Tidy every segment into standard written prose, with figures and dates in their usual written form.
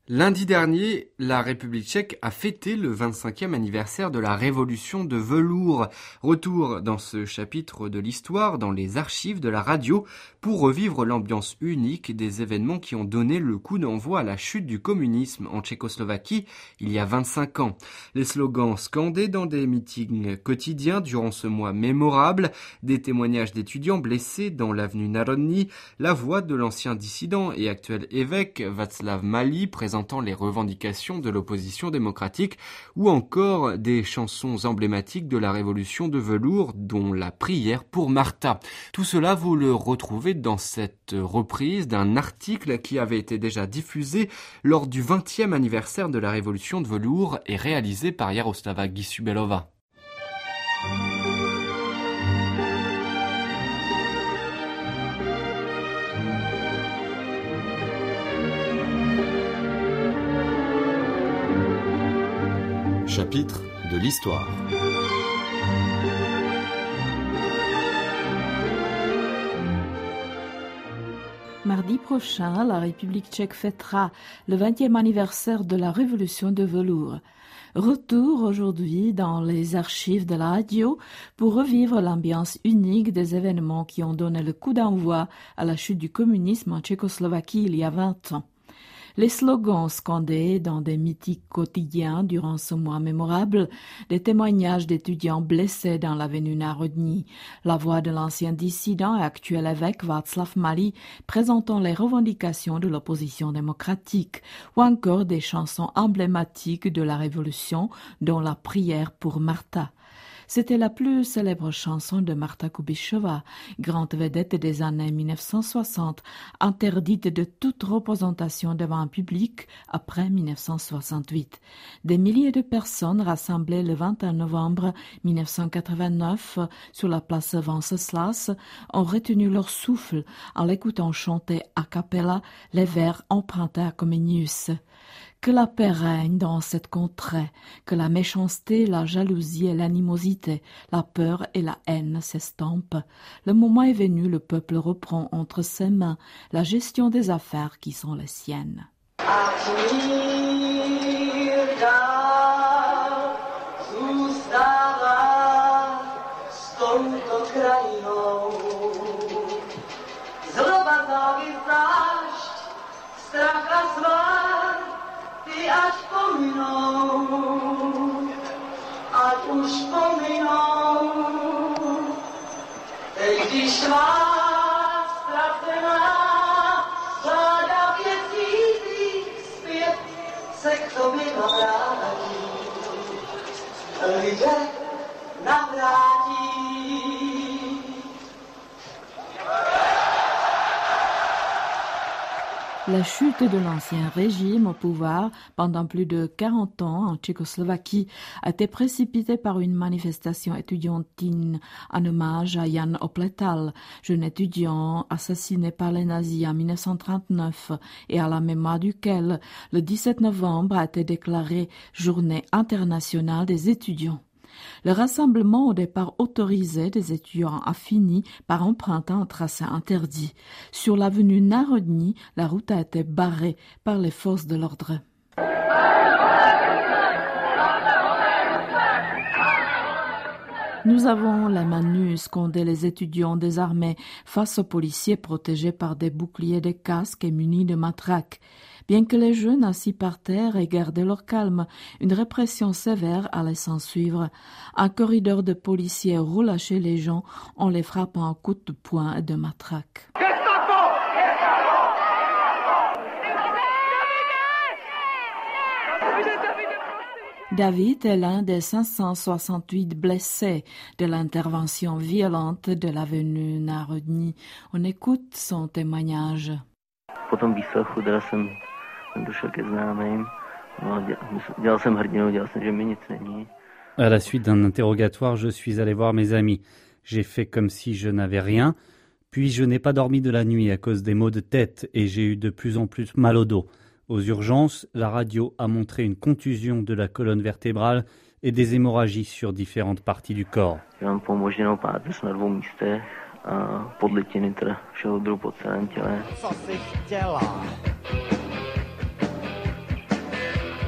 Lundi dernier, la République tchèque a fêté le 25e anniversaire de la révolution de velours. Retour dans ce chapitre de l'histoire, dans les archives de la radio, pour revivre l'ambiance unique des événements qui ont donné le coup d'envoi à la chute du communisme en Tchécoslovaquie il y a 25 ans. Les slogans scandés dans des meetings quotidiens durant ce mois mémorable, des témoignages d'étudiants blessés dans l'avenue Národní, la voix de l'ancien dissident et actuel évêque Václav Malý présentant les revendications de l'opposition démocratique ou encore des chansons emblématiques de la révolution de velours dont la prière pour Martha. Tout cela vous le retrouvez dans cette reprise d'un article qui avait été déjà diffusé lors du 20e anniversaire de la révolution de velours et réalisé par Jaroslava Gissubelova. Chapitre de l'histoire. Mardi prochain, la République tchèque fêtera le 20e anniversaire de la révolution de velours. Retour aujourd'hui dans les archives de la radio pour revivre l'ambiance unique des événements qui ont donné le coup d'envoi à la chute du communisme en Tchécoslovaquie il y a 20 ans. Les slogans scandés dans des meetings quotidiens durant ce mois mémorable, des témoignages d'étudiants blessés dans l'avenue Národní, la voix de l'ancien dissident et actuel évêque Václav Malý présentant les revendications de l'opposition démocratique, ou encore des chansons emblématiques de la Révolution, dont la prière pour Martha. C'était la plus célèbre chanson de Marta Kubišová, grande vedette des années 1960, interdite de toute représentation devant un public après 1968. Des milliers de personnes rassemblées le 21 novembre 1989 sur la place Venceslas ont retenu leur souffle en l'écoutant chanter a cappella les vers empruntés à Comenius. Que la paix règne dans cette contrée, que la méchanceté, la jalousie et l'animosité, la peur et la haine s'estampent. Le moment est venu, le peuple reprend entre ses mains la gestion des affaires qui sont les siennes. Ať už pominou, když vás ztracená žádá měsící zpět se k tobě navrátí. Lidé navrátí. La chute de l'ancien régime au pouvoir pendant plus de 40 ans en Tchécoslovaquie a été précipitée par une manifestation étudiantine en hommage à Jan Opletal, jeune étudiant assassiné par les nazis en 1939 et à la mémoire duquel le 17 novembre a été déclaré Journée internationale des étudiants. Le rassemblement au départ autorisé des étudiants a fini par emprunter un tracé interdit. Sur l'avenue Národní, la route a été barrée par les forces de l'ordre. Nous avons les mains nues, scandaient les étudiants désarmés face aux policiers protégés par des boucliers, des casques et munis de matraques. Bien que les jeunes assis par terre aient gardé leur calme, une répression sévère allait s'en suivre. Un corridor de policiers relâchait les gens en les frappant à coups de poing et de matraque. David est l'un des 568 blessés de l'intervention violente de l'avenue Národní. On écoute son témoignage. À la suite d'un interrogatoire, je suis allé voir mes amis. J'ai fait comme si je n'avais rien, puis je n'ai pas dormi de la nuit à cause des maux de tête et j'ai eu de plus en plus mal au dos. Aux urgences, la radio a montré une contusion de la colonne vertébrale et des hémorragies sur différentes parties du corps.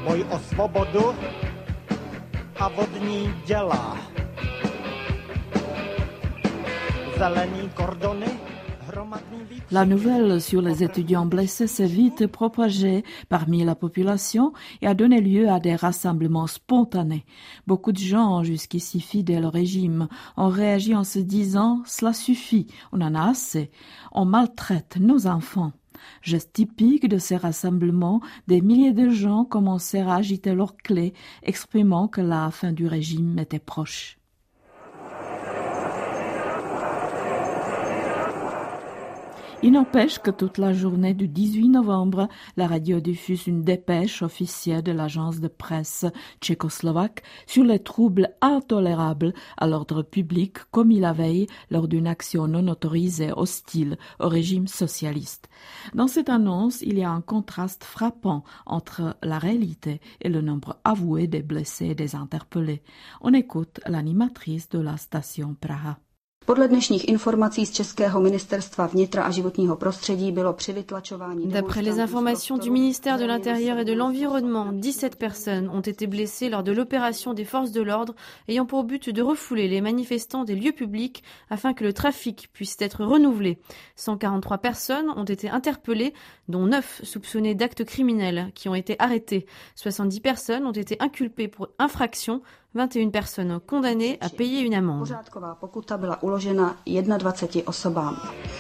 boj o svobodu a vodní děla. Zelený kordony. La nouvelle sur les étudiants blessés s'est vite propagée parmi la population et a donné lieu à des rassemblements spontanés. Beaucoup de gens, jusqu'ici fidèles au régime, ont réagi en se disant « Cela suffit, on en a assez, on maltraite nos enfants ». Geste typique de ces rassemblements, des milliers de gens commencèrent à agiter leurs clés, exprimant que la fin du régime était proche. Il n'empêche que toute la journée du 18 novembre, la radio diffuse une dépêche officielle de l'agence de presse tchécoslovaque sur les troubles intolérables à l'ordre public commis la veille lors d'une action non autorisée hostile au régime socialiste. Dans cette annonce, il y a un contraste frappant entre la réalité et le nombre avoué des blessés et des interpellés. On écoute l'animatrice de la station Praha. Podle dnešních informací z Českého ministerstva vnitra a životního prostředí bylo při vytlačování. D'après les informations du ministère de l'Intérieur et de l'Environnement, 17 personnes ont été blessées lors de l'opération des forces de l'ordre ayant pour but de refouler les manifestants des lieux publics afin que le trafic puisse être renouvelé. 143 personnes ont été interpellées, dont 9 soupçonnées d'actes criminels qui ont été arrêtés. 70 personnes ont été inculpées pour infraction. 21 personnes condamnées à payer une amende. Pořádková pokuta byla uložena 21 osobám.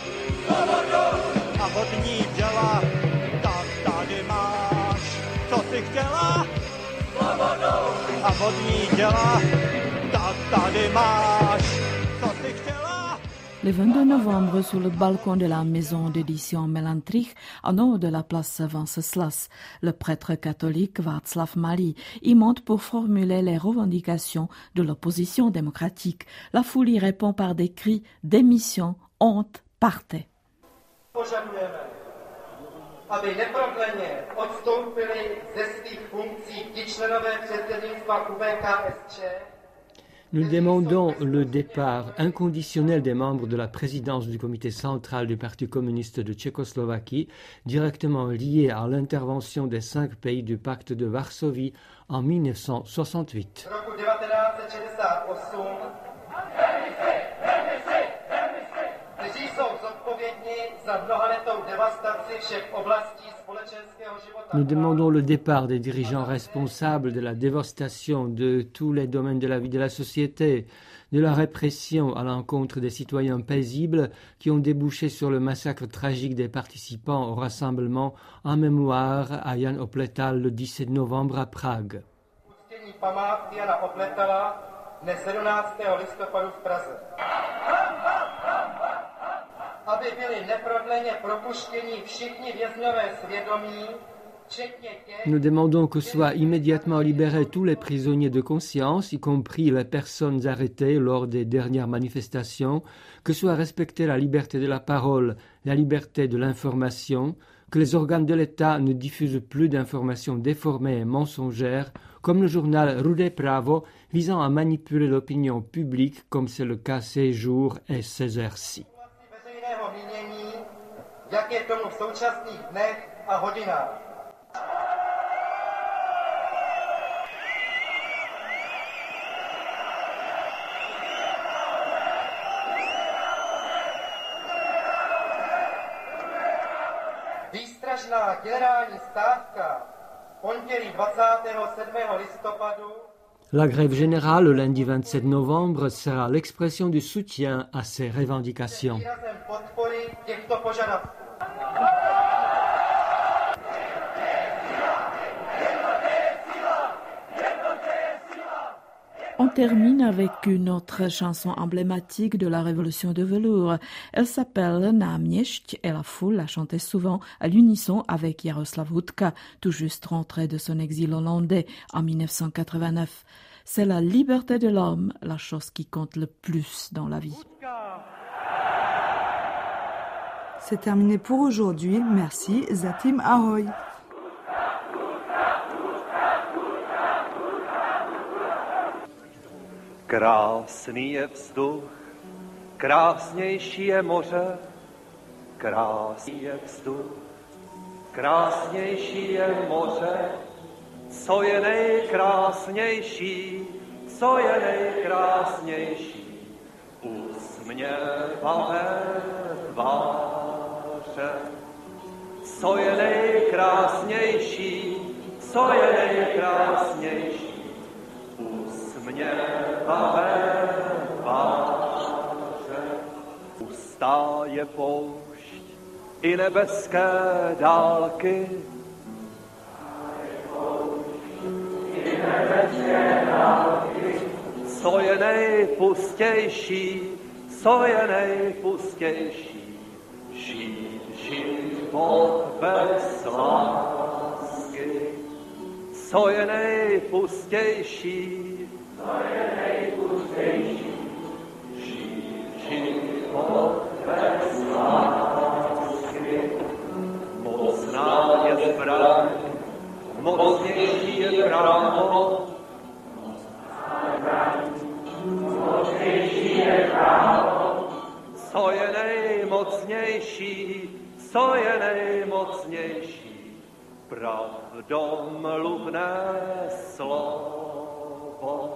A vodní děla, tak tady máš, co jsi chtěla? A vodní děla, tak tady máš, co jsi chtěla? Le 22 novembre, sur le balcon de la maison d'édition Melantrich, en haut de la place Venceslas, le prêtre catholique Václav Malý y monte pour formuler les revendications de l'opposition démocratique. La foule y répond par des cris « Démission, honte, partez ». Požadujeme, aby neprodleně odstoupili ze svých funkcí ti členové předsednictva UBKSČ. Nous demandons le départ inconditionnel des membres de la présidence du comité central du Parti communiste de Tchécoslovaquie, directement lié à l'intervention des 5 pays du pacte de Varsovie en 1968. Roku 1968 kteří jsou zodpovědní za mnohaletou devastaci všech oblastí společenského života. Nous demandons le départ des dirigeants responsables de la dévastation de tous les domaines de la vie de la société, de la répression à l'encontre des citoyens paisibles qui ont débouché sur le massacre tragique des participants au rassemblement en mémoire à Jan Opletal le 17 novembre à Prague. Uctění památky Jana Opletala dne 17. listopadu v Praze. Aby byli neprodleně propuštěni všichni vězňové svědomí, včetně těch... Nous demandons que soient immédiatement libérés tous les prisonniers de conscience, y compris les personnes arrêtées lors des dernières manifestations, que soit respectée la liberté de la parole, la liberté de l'information, que les organes de l'État ne diffusent plus d'informations déformées et mensongères, comme le journal Rudé Právo, visant à manipuler l'opinion publique, comme c'est le cas ces jours et ces heures-ci. Jak je tomu v současných dnech a hodinách. Výstražná generální stávka pondělí 27. listopadu. La grève générale le lundi 27 novembre sera l'expression du soutien à ces revendications. On termine avec une autre chanson emblématique de la révolution de velours. Elle s'appelle Náměšť et la foule la chantait souvent à l'unisson avec Jaroslav Hudka, tout juste rentré de son exil hollandais en 1989. C'est la liberté de l'homme, la chose qui compte le plus dans la vie. C'est terminé pour aujourd'hui. Merci. Zatim Ahoy. Krásný je vzduch, krásnější je moře, krásný je vzduch, krásnější je moře, co je nejkrásnější, co je nejkrásnější, usměvavé tváře. Co je nejkrásnější, co je nejkrásnější, usměvavé tváře. Pustá je poušť i nebeské dálky, co je nejpustější, co je nejpustější, žít život bez lásky. Co je nejpustější, žít život bez lásky. Mocná je zbraň, mocnější je právo, co je nejmocnější, co je nejmocnější, pravdomluvné slovo.